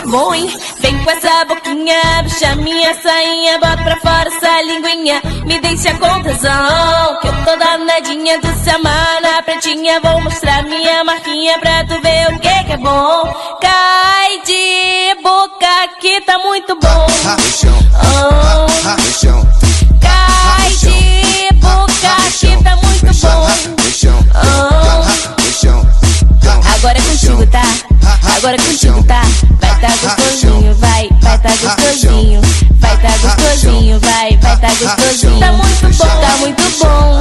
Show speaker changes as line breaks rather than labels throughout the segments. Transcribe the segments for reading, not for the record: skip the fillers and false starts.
bom, hein? Vem com essa boquinha, puxa minha sainha, bota pra fora essa linguinha, me deixa com tesão, que eu tô danadinha do Samana pretinha. Vou mostrar minha marquinha pra tu ver o que é bom. Cai de boca que tá muito bom. Cai de boca que tá muito bom. Agora é contigo, tá? Agora é contigo, tá? Vai tá gostosinho, vai tá gostosinho, vai tá gostosinho, vai tá gostosinho. Tá muito bom, tá muito bom.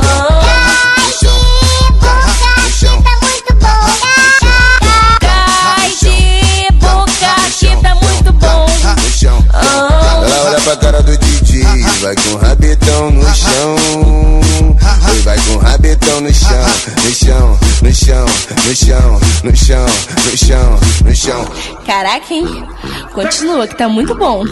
Cai de boca que tá muito bom.
Ela olha pra cara do DJ, vai com o rabetão no chão. Vai com o rabetão no chão, no chão, no chão, no chão, no chão, no chão, no chão.
Caraca, hein? Continua que tá muito bom.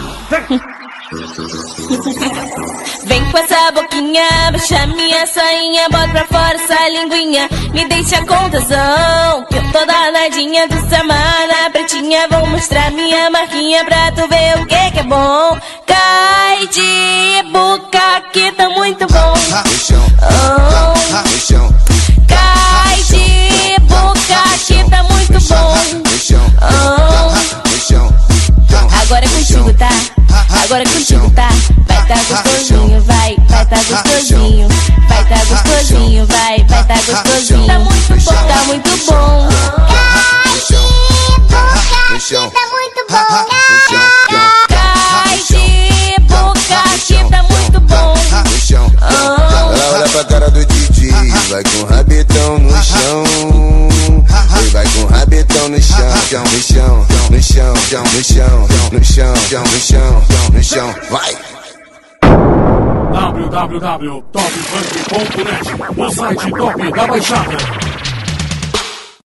Vem com essa boquinha, puxa minha sainha, bota pra fora essa linguinha, me deixa com tesão, que eu tô danadinha do Samana pretinha. Vou mostrar minha marquinha pra tu ver o que é bom. Cai de boca que tá muito bom. Cai de boca que tá muito bom. Agora é contigo, tá? Agora é contigo, tá? Vai tá gostosinho, vai tá gostosinho, vai tá gostosinho, vai tá gostosinho. Tá muito bom, tá muito bom.
Cai de boca que tá muito bom.
Cai de boca que tá muito bom.
Ela olha pra cara do DJ, vai com o rabetão no chão. Vai com o rabetão no chão, no chão, no chão, no chão, no chão, no chão, no chão, vai!
www.topfunk.net, o site top da Baixada.